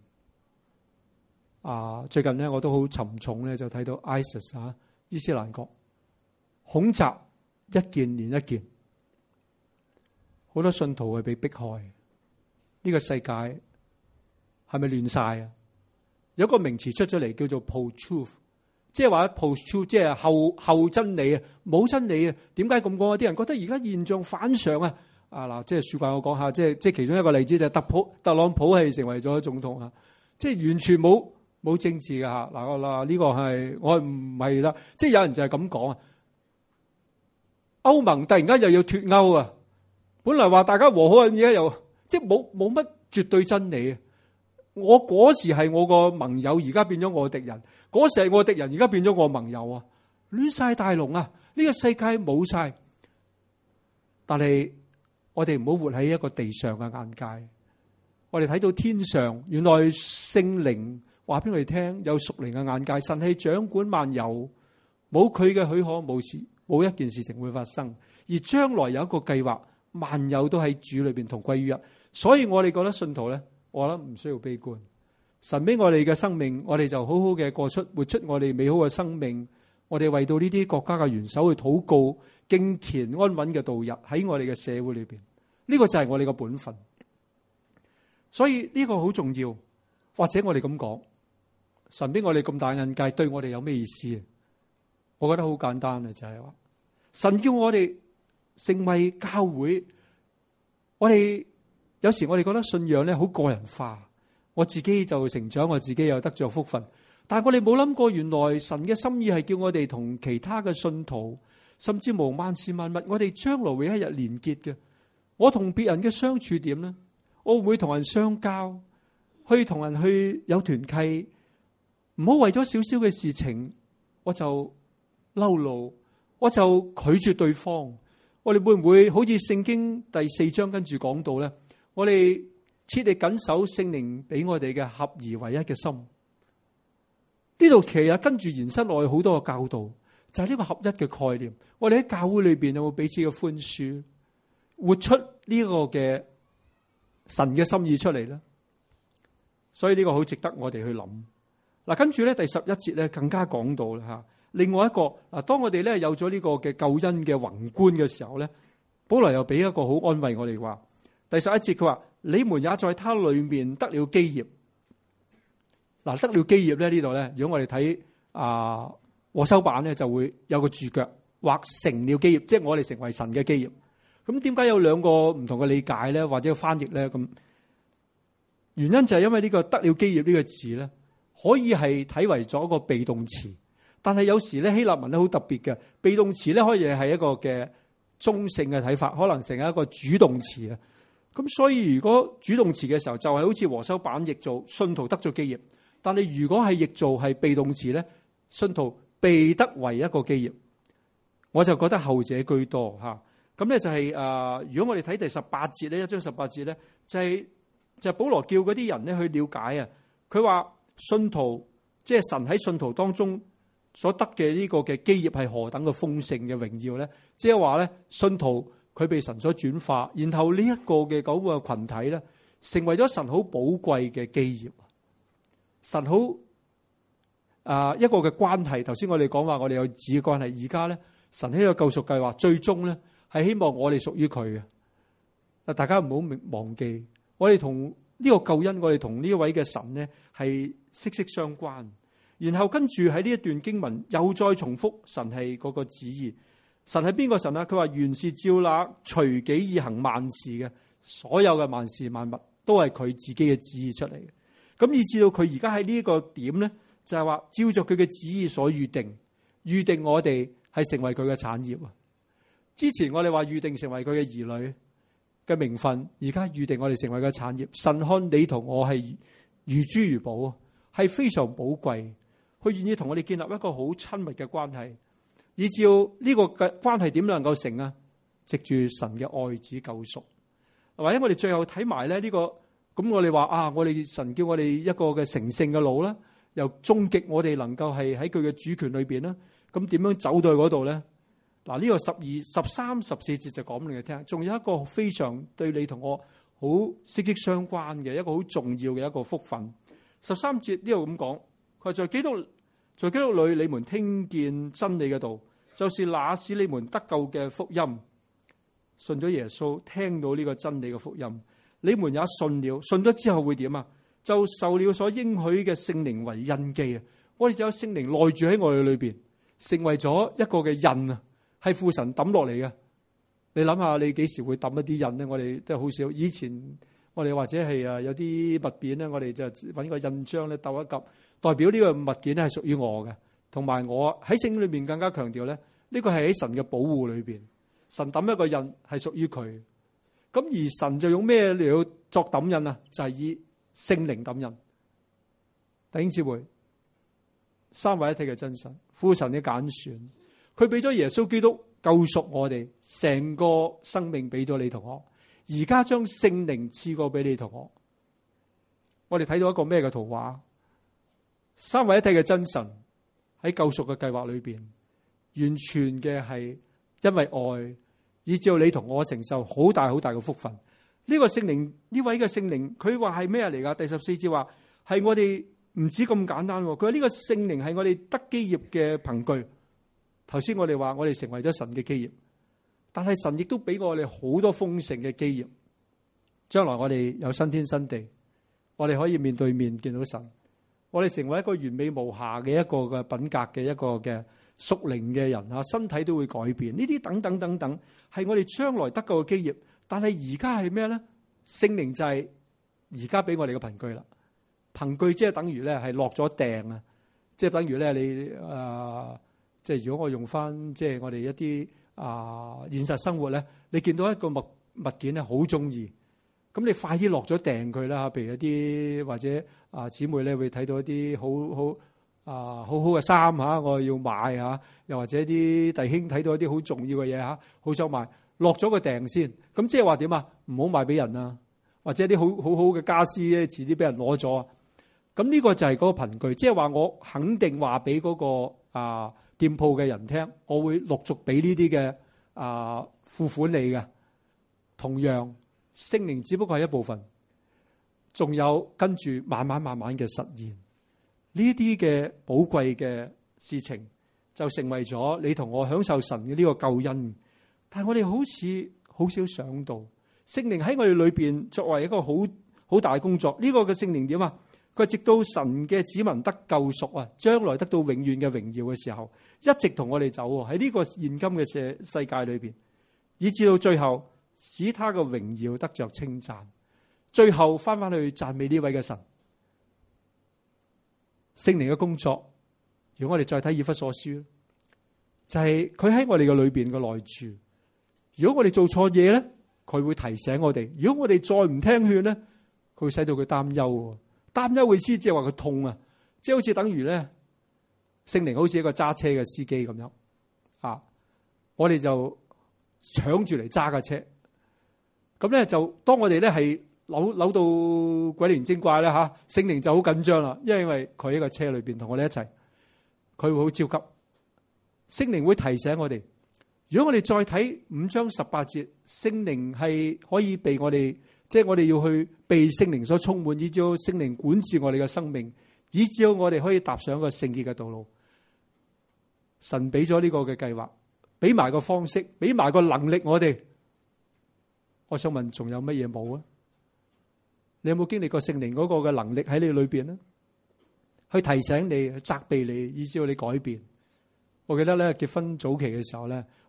啊！最近咧我都好沉重咧，就睇到 ISIS 啊，伊斯蘭國恐襲一件連一件。好多信徒係被迫害，呢個世界係咪亂晒啊？有一個名詞出咗嚟叫做 post-truth， 即係話 post-truth 即係後真理啊，冇真理啊。點解咁講啊？啲人覺得而家現象反常啊！嗱，即係恕怪我講下，即係其中一個例子就係特朗普係成為咗總統啊！即係完全冇政治㗎嚇。嗱呢個係我唔係啦，即係有人就係咁講啊。歐盟突然間又要脫歐啊！本來話大家和好，而家又即係冇乜絕對真理。我嗰時係我個盟友，而家變咗我敵人；嗰時係我敵人，而家變咗我盟友啊！亂晒大龍啊！呢個世界冇晒。但係我哋唔好活喺一個地上嘅眼界。我哋睇到天上，原來聖靈話俾我哋聽，有屬靈嘅眼界。神係掌管萬有，冇佢嘅許可，冇一件事情會發生。而將來有一個計劃。萬有都喺主裏邊同歸於一，所以我哋覺得信徒咧，我諗唔需要悲觀。神俾我哋嘅生命，我哋就好好嘅活出我哋美好嘅生命。我哋為到呢啲國家嘅元首去禱告，敬虔安穩嘅度日喺我哋嘅社會裏邊，呢個就係我哋嘅本分。所以呢個好重要。或者我哋咁講，神俾我哋咁大眼界，對我哋有咩意思？我覺得好簡單啊，就係話神叫我哋成為教會，我哋有時我哋覺得信仰咧好個人化，我自己就成長，我自己又得咗福分。但係我哋冇諗過，原來神嘅心意係叫我哋同其他嘅信徒，甚至無萬事萬物，我哋將來會一日連結嘅。我同別人嘅相處點呢？我會同人相交，去同人去有團契，唔好為咗少少嘅事情我就嬲怒，我就拒絕對方。我哋會唔會好似聖經第4章跟住講到咧？我哋切力緊守聖靈俾我哋嘅合而為一嘅心。呢度其實跟住延伸落去好多嘅教導，就係呢個合一嘅概念。我哋喺教會裏邊有冇彼此嘅寬恕，活出呢個嘅神嘅心意出嚟咧？所以呢個好值得我哋去諗。嗱，跟住咧第11節咧更加講到啦吓。另外一個嗱，當我哋咧有咗呢個嘅救恩嘅宏觀嘅時候咧，保羅又俾一個好安慰我哋話，第11節佢話：你們也在他裏面得了基業。嗱，得了基業咧呢度咧，如果我哋睇和修版咧，就會有個注腳，或成了基業，即係我哋成為神嘅基業。咁點解有兩個唔同嘅理解咧，或者翻譯咧？咁原因就係因為呢個得了基業呢個詞咧，可以係睇為咗一個被動詞。但係有時咧希臘文咧好特別嘅，被動詞咧可以係一個嘅中性嘅睇法，可能成為一個主動詞啊。咁所以如果主動詞嘅時候就係好似和修版譯做信徒得咗基業，但係如果係譯做係被動詞咧，信徒被得為一個基業，我就覺得後者居多吓。咁咧就係如果我哋睇第18節咧，1章18節咧，就係保羅叫嗰啲人咧去了解啊。佢話信徒即係神喺信徒當中所得嘅呢個嘅基業係何等嘅豐盛嘅榮耀咧？即係話咧，信徒佢被神所轉化，然後呢一個嘅嗰個群體咧，成為咗神好寶貴嘅基業。神好一個嘅關係。頭先我哋講話，我哋有子嘅關係。而家咧，神喺個救贖計劃，最終咧係希望我哋屬於佢嘅。大家唔好忘記，我哋同呢個救恩，我哋同呢一位嘅神咧係息息相關。然後跟住喺呢一段經文又再重複神係嗰個旨意， 神係邊個神啊？佢話原是照那隨己意行萬事嘅，所有嘅萬事萬物都係佢自己嘅旨意出嚟嘅。咁以至到佢而家喺呢個點咧，就係話照着佢嘅旨意所預定我哋係成為佢嘅產業啊！之前我哋話預定成為佢嘅兒女嘅名分，而家預定我哋成為佢嘅產業。神看你同我係如珠如寶，係非常寶貴，佢願意同我哋建立一個好親密嘅關係。以至呢個嘅關係點能夠成啊？藉住神嘅愛子救贖，或者我哋最後睇埋咧呢個，咁我哋話啊，我哋神叫我哋一個嘅成聖嘅路啦，由終極我哋能夠係喺佢嘅主權裏邊啦。咁點樣走到去嗰度咧？嗱，呢個12、13、14節就講俾你聽。仲有一個非常對你同我好息息相關嘅一個好重要嘅一個福分。13節呢度咁講，佢在基督裏，你們聽見真理嘅道，就是那使你們得救嘅福音。信咗耶穌，聽到呢個真理嘅福音，你們也信了。信咗之後會點啊？就受了所應許嘅聖靈為印記啊！我哋就有聖靈內住喺我哋裏邊，成為咗一個嘅印啊，係父神抌落嚟嘅。你諗下，你幾時會抌一啲印咧？我哋真係好少。以前我哋或者係有啲物件咧，我哋就揾個印章咧鬥一夾，代表呢個物件咧係屬於我嘅。同埋我喺聖經裏面更加強調咧，呢個係喺神嘅保護裏邊，神抌一個印係屬於佢。咁而神就用咩嚟到作抌印啊？就係以聖靈抌印。弟兄姊妹，三位一體嘅真神，父神嘅揀選，佢俾咗耶穌基督救贖我哋，成個生命俾咗你同我。而家將聖靈賜過俾你同我。我哋睇到一個咩嘅圖畫？三位一體嘅真神喺救贖嘅計劃裏邊，完全嘅係因為愛，以至你同我承受好大好大嘅福分。呢個聖靈，呢位嘅聖靈，佢話係咩嚟噶？第14節話係我哋唔止咁簡單。佢話呢個聖靈係我哋得基業嘅憑據。頭先我哋話我哋成為咗神嘅基業，但係神亦都俾我哋好多豐盛嘅基業。將來我哋有新天新地，我哋可以面對面見到神，我哋成為一個完美無瑕嘅一個嘅品格嘅一個嘅屬靈嘅人啊，身體都會改變。呢啲等等等等，係我哋將來得救嘅基業。但係而家係咩咧？聖靈就係而家俾我哋嘅憑據啦。憑據即係等於咧係落咗訂啊，即係等於咧你即係如果我用翻即係我哋一啲現實生活咧，你見到一個物件咧好中意，咁你快啲落咗訂佢啦。譬如一啲或者姊妹咧會睇到一啲好好嘅衫嚇，我要買嚇，又或者啲弟兄睇到一啲好重要嘅嘢嚇，好想買。落咗個訂先，咁即係話點啊？唔好賣俾人啊，或者啲好好嘅家私咧，遲啲俾人攞咗啊。咁呢個就係嗰個憑據，即係話我肯定話俾嗰個店鋪嘅人聽，我會陸續俾呢啲嘅付款你嘅。同樣聖靈只不過係一部分，仲有跟住慢慢嘅實現呢啲嘅寶貴嘅事情，就成為咗你同我享受神嘅呢個救恩。但係我哋好似好少想到，聖靈喺我哋裏邊作為一個好大嘅工作。呢個嘅聖靈點啊？佢直到神嘅子民得救贖啊，將來得到永遠嘅榮耀嘅時候，一直同我哋走喺呢個現今嘅世界裏邊，以至到最後使他嘅榮耀得着稱讚。最後翻去讚美呢位嘅神。聖靈嘅工作，如果我哋再睇以弗所書，就係佢喺我哋嘅裏邊嘅內住。如果我哋做錯嘢咧，佢會提醒我哋；如果我哋再唔聽勸咧，佢會使到佢擔憂。擔憂嘅意思即係話佢痛啊，即係好似等於咧，聖靈好似一個揸車嘅司機咁樣啊，我哋就搶住嚟揸架車。咁咧就當我哋咧係扭到鬼靈精怪咧吓，聖靈就好緊張啦，因為佢喺個車裏邊同我哋一齊，佢會好焦急。聖靈會提醒我哋。如果我哋再睇5章18節，聖靈係可以被我哋，即係我哋要去被聖靈所充滿，以至聖靈管治我哋嘅生命，以至我哋可以踏上一個聖潔嘅道路。神俾咗呢個嘅計劃，俾埋個方式，俾埋個能力我哋。我想問，仲有乜嘢冇啊？你有冇經歷過聖靈嗰個嘅能力喺你裏邊呢？去提醒你、去責備你，以至你改變。我記得咧結婚早期嘅時候咧，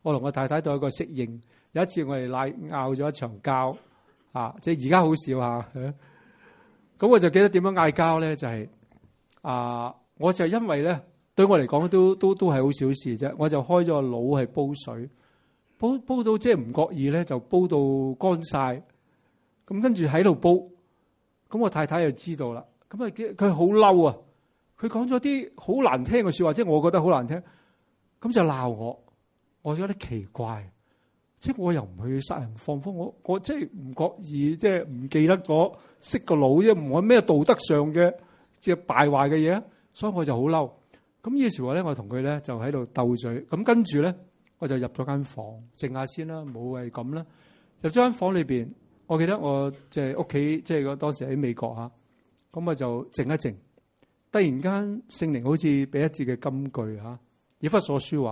我同我太太都有一個適應。有一次我哋拗咗一場交即係而家好少嚇。咁我就記得點樣嗌交咧，就係我就因為咧對我嚟講都係好小事啫。我就開咗個爐係煲水，煲到即係唔覺意咧就煲到乾晒。咁跟住喺度煲，咁我太太就知道啦。咁佢好嬲啊！佢講咗啲好難聽嘅說話，即係我覺得好難聽。咁就鬧我，我覺得奇怪。即係我又唔去殺人放火，我即係唔覺意，即係唔記得咗熄個腦啫，唔係咩道德上嘅即係敗壞嘅嘢，所以我就好嬲。咁於是話咧，我同佢咧就喺度鬥嘴。咁跟住咧，我就入咗間房靜下先啦，冇係咁啦。入咗間房裏邊，我記得我即係屋企，即係當時喺美國嚇，咁我就靜一靜。突然間聖靈好似俾一節嘅金句嚇，以弗所書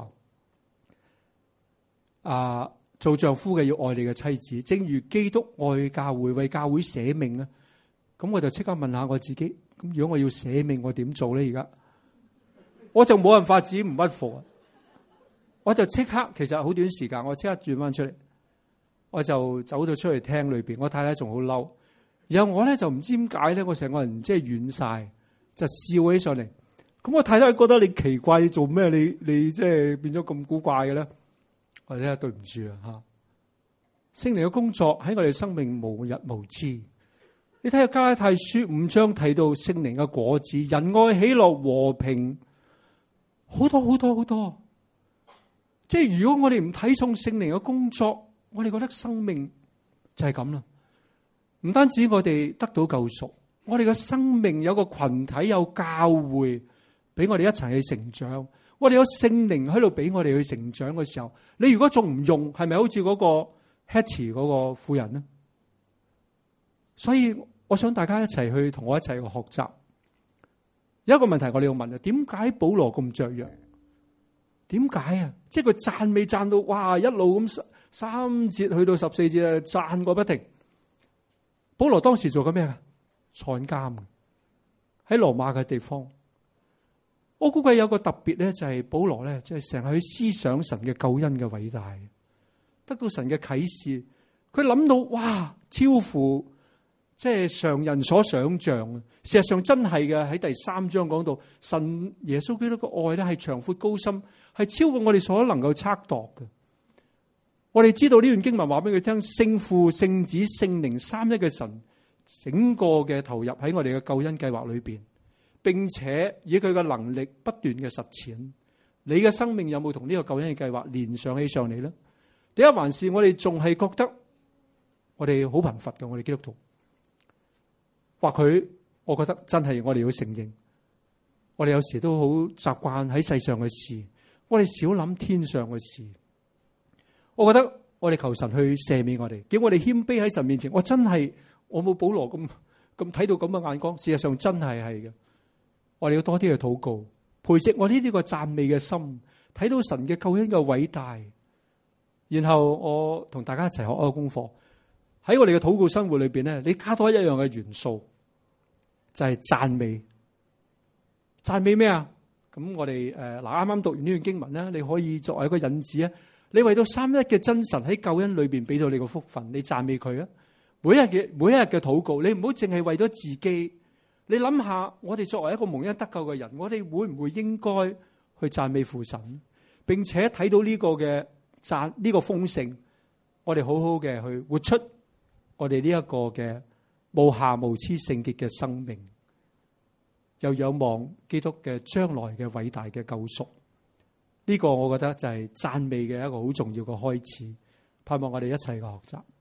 話做丈夫嘅要愛你嘅妻子，正如基督愛教會，為教會捨命啊！咁我就即刻問下我自己，咁如果我要捨命，我點做咧？而家我就冇辦法子唔屈服啊！我就即刻，其實好短時間，我即刻轉翻出嚟，我就走到出去廳裏邊。我太太仲好嬲，然後我咧就唔知點解咧，我成個人即係軟晒，就笑起上嚟。咁我太太覺得你奇怪，你做咩？你即係變咗咁古怪嘅咧？我哋對唔住啊！聖靈嘅工作喺我哋生命無日無之。你睇下加拉太書5章提到聖靈嘅果子，仁愛、喜樂、和平，好多好多好多。即係如果我哋唔睇重聖靈嘅工作，我哋覺得生命就係咁啦。唔單止我哋得到救贖，我哋嘅生命有個群體，有教會俾我哋一齊去成長。我哋有聖靈喺度俾我哋去成長嘅時候，你如果仲唔用，係咪好似嗰個 Hattie 嗰個婦人呢？所以我想大家一齊去同我一齊去學習。有一個問題我哋要問啊，點解保羅咁雀躍？點解啊？即係佢讚美讚到哇，一路咁3節去到14節啊，讚個不停。保羅當時做緊咩啊？坐監喺羅馬嘅地方。我估計有個特別咧，就係保羅咧，即係成日去思想神嘅救恩嘅偉大，得到神嘅啟示。佢諗到哇，超乎即係常人所想象啊！事實上真係嘅，喺第3章講到神耶穌基督嘅愛咧，係長闊高深，係超過我哋所能夠測度嘅。我哋知道呢段經文話俾佢聽，聖父、聖子、聖靈三一嘅神，整個嘅投入喺我哋嘅救恩計劃裏邊。並且以佢嘅能力不斷嘅實踐，你嘅生命有冇同呢個救恩嘅計劃連上起上嚟咧？點解還是我哋仲係覺得我哋好貧乏嘅？我哋基督徒，或許我覺得真係我哋要承認，我哋有時都好習慣喺世上嘅事，我哋少諗天上嘅事。我覺得我哋求神去赦免我哋，叫我哋謙卑喺神面前。我真係我冇保羅咁睇到咁嘅眼光，事實上真係嘅。我哋要多啲去禱告，培植我呢啲個讚美嘅心，睇到神嘅救恩嘅偉大。然後我同大家一齊學一個功課，喺我哋嘅禱告生活裏邊咧，你加多一樣嘅元素，就係讚美。讚美咩啊？咁我哋啱啱讀完呢段經文咧，你可以作為一個引子啊。你為到三一嘅真神喺救恩裏邊俾到你個福分，你讚美佢啊！每一日嘅禱告，你唔好淨係為咗自己。你諗下，我哋作為一個蒙恩得救嘅人，我哋會唔會應該去讚美父神，並且睇到呢個嘅讚呢個豐盛，我哋好好嘅去活出我哋呢一個嘅無瑕無疵聖潔嘅生命，又仰望基督嘅將來嘅偉大嘅救贖。呢個我覺得就係讚美嘅一個好重要嘅開始，盼望我哋一齊嘅學習。